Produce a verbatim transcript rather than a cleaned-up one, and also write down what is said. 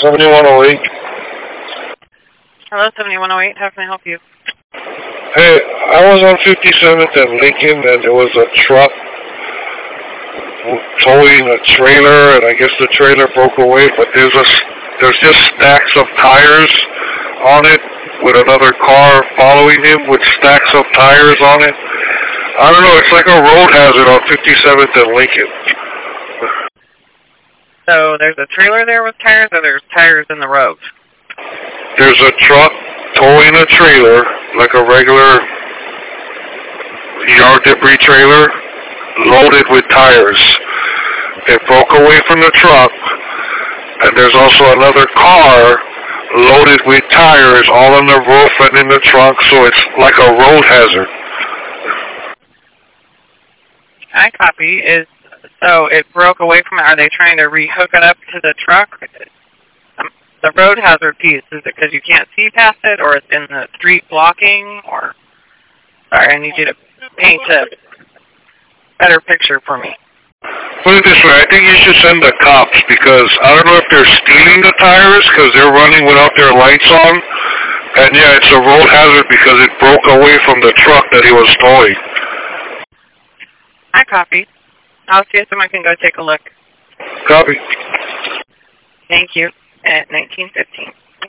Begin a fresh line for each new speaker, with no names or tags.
seventy-one oh eight.
Hello, seventy-one oh eight. How can I help you?
Hey, I was on fifty-seventh and Lincoln, and there was a truck towing a trailer, and I guess the trailer broke away, but there's a, there's just stacks of tires on it with another car following him with stacks of tires on it. I don't know, it's like a road hazard on fifty-seventh and Lincoln.
So there's a trailer there with tires, or there's tires in the road?
There's a truck towing a trailer, like a regular yard debris trailer, loaded with tires. It broke away from the truck, and there's also another car loaded with tires all on the roof and in the trunk, so it's like a road hazard.
I copy. Is so it broke away from it. Are they trying to rehook it up to the truck? Um, the road hazard piece, is it because you can't see past it, or it's in the street blocking, or... Sorry, I need you to paint a better picture for me.
Put it this way, I think you should send the cops, because I don't know if they're stealing the tires because they're running without their lights on. And yeah, it's a road hazard because it broke away from the truck that he was towing.
I copy. I'll see if someone can go take a look.
Copy.
Thank you. At nineteen fifteen.